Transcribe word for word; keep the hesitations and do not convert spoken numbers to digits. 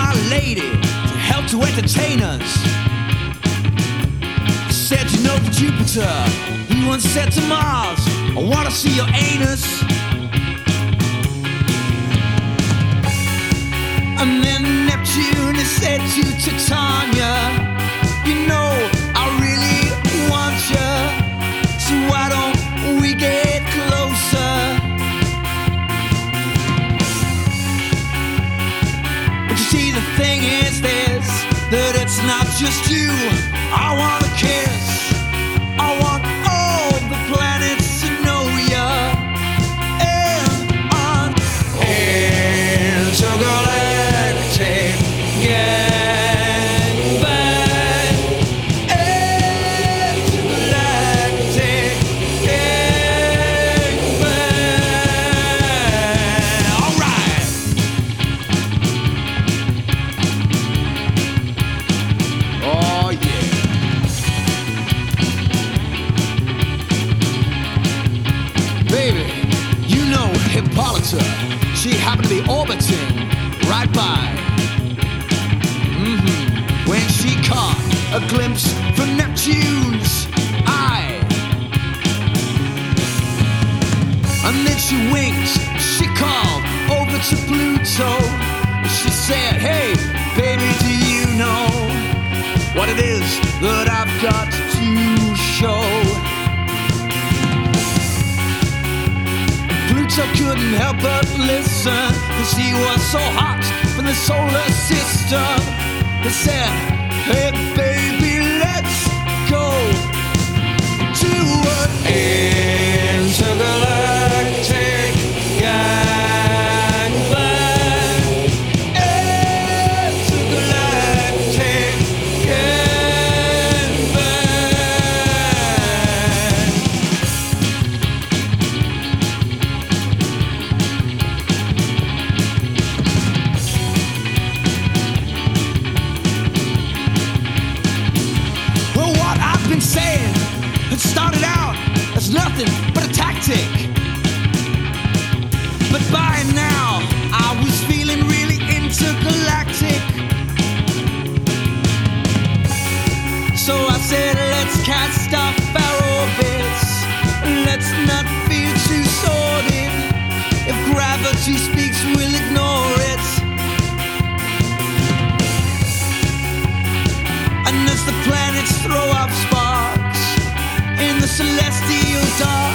my lady to help to entertain us. I said, you know, to Jupiter, he once said to Mars, I wanna see your anus. And then Neptune has said to Titania, you know, I really want you, so why don't we get closer? But you see, the thing is this, that it's not just you I want to kiss. I want all the planets to know ya. And on intergalactic gangbang. Intergalactic gangbang. All right. Oh yeah. Baby, you know Hippolyta, she happened to be orbiting right by. Mm-hmm. When she caught a glimpse from Neptune's eye. And then she winked, she called over to Pluto. She said, hey, baby, do you know what it is that I've got to show? Pluto couldn't help but listen, cause he was so hot from the solar system. He said, hey baby, let's go to an intergalactic gangbang. Intergalactic gangbang. Well, what I've been saying, it started out as nothing but a tactic. But by now, I was feeling really intergalactic. So I said, let's cast off our orbits. Let's not feel too sordid. If gravity speaks, we'll ignore it. And as the planets throw up sparks in the celestial dark,